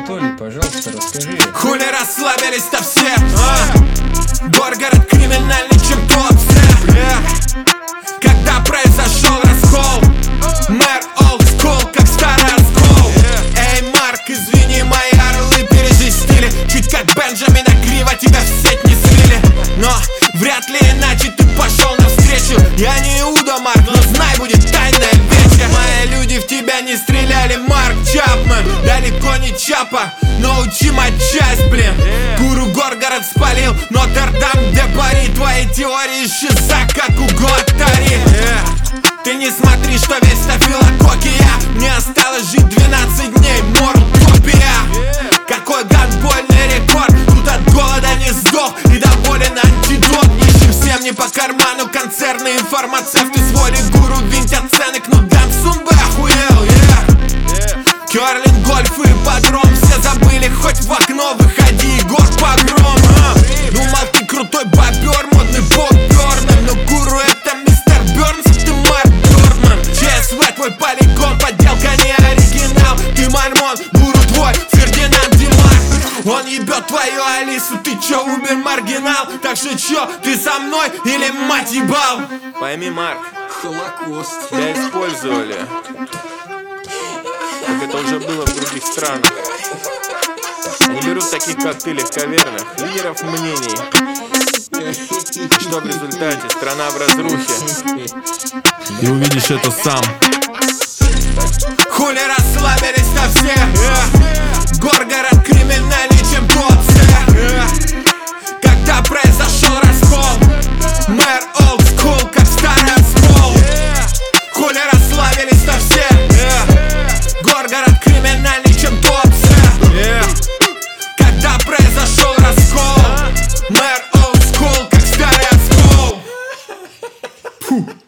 Анатолий, пожалуйста, расскажи. Хули расслабились-то все, Горгород криминальный, чем Туапсе. Когда произошел раскол, мэр олд скул, как старый раскол. Эй, Марк, извини, мои орлы пережестили. Чуть как Бенджамина криво тебя в сеть не свили. Но вряд ли иначе ты пошел навстречу. Я не Иуда, Марк, но знай, будет тайная вечер. Мои люди в тебя не стреляли, Марк Чапман. Далеко не Чапа, но учи матчасть, блин. Гуру Горгород спалил, Нотр-Дам де Пари. Твои теории исчеза, как у Гуаттари. Ты не смотри, что весь стафилококия. Мне осталось жить 12 дней, мортопия. Какой гандбольный рекорд, тут от голода не сдох и доволен антидот. Нищим всем не по карману концерны и фармацевты. С воли гуру винтят цены, кнутом сумбы охуел. Керлинг, гольф и подром, все забыли, хоть в окно выходи, Егор погром. Думал, ты крутой бобер, модный бог Бёрнам. Но гуру это мистер Бёрнс, ты Марк Бёрдман. ЧСВ твой полигон, подделка не оригинал. Ты мальмон, гуру твой Фердинанд Димар. Он ебет твою Алису, ты чё, умер маргинал? Так что чё, ты со мной или мать ебал? Пойми, Марк, Холокост. тебя использовали, как это уже было в других странах. Они берут таких, как ты, легковерных лидеров мнений. И что в результате? Страна в разрухе. Ты увидишь это сам. Хули расслабились-то все, Горгород криминальный, чем Туапсе. Когда произошел раскол, мэр олд скул, как старый раскол. Хули расслабились-то все, Горгород криминальный, чем Туапсе. Когда произошел раскол, мэр олд скул, как старый раскол.